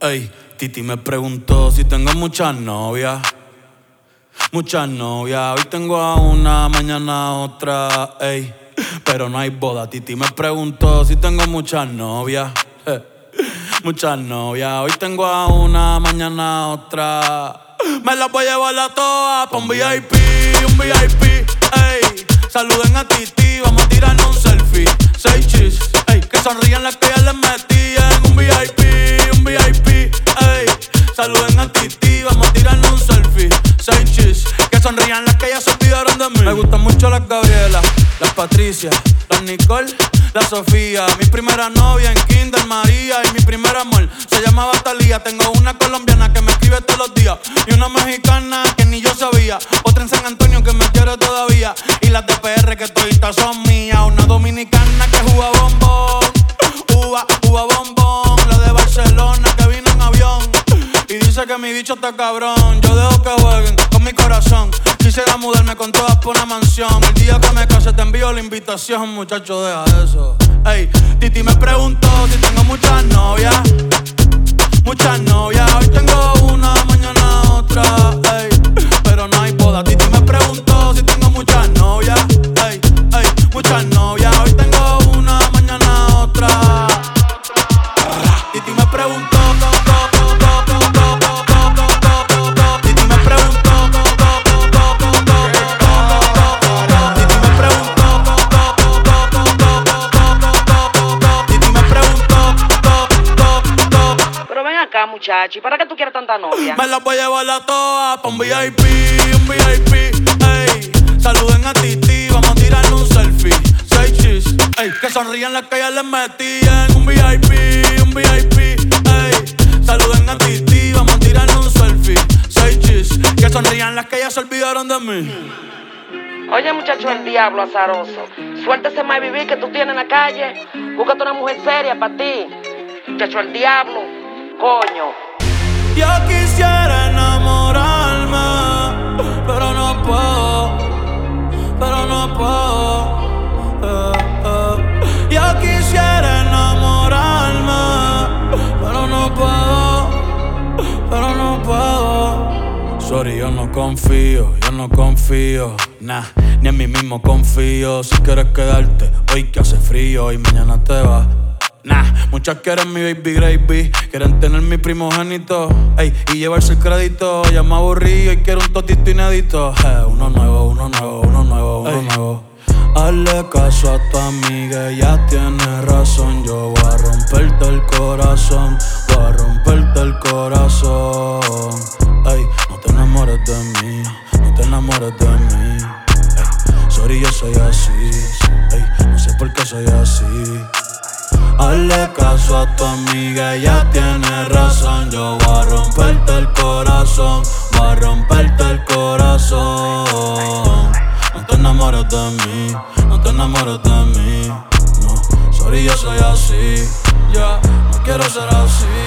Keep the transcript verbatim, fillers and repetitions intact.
Ey, Titi me preguntó si tengo muchas novias. Muchas novias, hoy tengo a una, mañana a otra, ey. Pero no hay boda. Titi me preguntó si tengo muchas novias. Eh, muchas novias, hoy tengo a una, mañana a otra. Me las voy a llevar a todas pa' un V I P, un V I P, ey. Saluden a Titi, vamos a tirarnos un selfie. Seis chis, ey. Que sonrían las que ya les metí en un V I P, un V I P, ey. Saluden a Titi, vamos a tirarnos un selfie. Seis chis, que sonrían las que ya se olvidaron de mí. Me gustan mucho las Gabriela, las Patricia, las Nicole, la Sofía. Mi primera novia en Kinder María y mi primer amor se llamaba Talía. Tengo una colombiana que me escribe todos los días y una mexicana que ni yo sabía. Otra en San Antonio que me quiere todavía y las de P R que toditas son mías. Una dominicana que juega bombón, uva, uva bombón. La de Barcelona que vino en avión y dice que mi bicho está cabrón. Yo dejo que jueguen con mi corazón. Quisiera mudarme con todas por una mansión. El día que me case te envío la invitación, muchacho, deja eso. Ey, Titi me preguntó si tengo muchas novias. Muchas novias, hoy tengo una, mañana otra, ey. Pero no hay boda. Titi me preguntó si tengo muchas novias. Ey, ey, muchas novias, hoy tengo una, mañana otra. Titi me preguntó. Muchacho, ¿y para qué tú quieres tanta novia? Me las voy a llevar a todas pa' un V I P, un V I P, ey. Saluden a Titi, vamos a tirarnos un selfie. Seis chis, ey. Que sonrían las que ya les metí en un V I P, un V I P, ey. Saluden a Titi, vamos a tirarnos un selfie. Seis chis, que sonrían las que ya se olvidaron de mí. Oye, muchacho, el diablo azaroso. Suéltese más vivir que tú tienes en la calle. Búscate una mujer seria para ti. Muchacho, el diablo. Coño. Yo quisiera enamorarme, pero no puedo, pero no puedo. Eh, eh. Yo quisiera enamorarme, pero no puedo, pero no puedo. Sorry, yo no confío, yo no confío, nah, ni en mí mismo confío. Si quieres quedarte hoy que hace frío y mañana te vas. Nah, muchas quieren mi baby gravy, quieren tener mi primogénito, ey, y llevarse el crédito. Ya me aburrí y quiero un totito inédito. Eh, uno nuevo, uno nuevo, uno nuevo, uno ey. nuevo. Hazle caso a tu amiga, ella tiene razón. Yo voy a romperte el corazón, voy a romperte el corazón. Ey, no te enamores de mí, no te enamores de mí. Ey, sorry, yo soy así, ey, no sé por qué soy así. Hazle caso a tu amiga, ella tiene razón. Yo voy a romperte el corazón, voy a romperte el corazón. No te enamores de mí, no te enamores de mí. No, sorry, yo soy así, ya, yeah, no quiero ser así.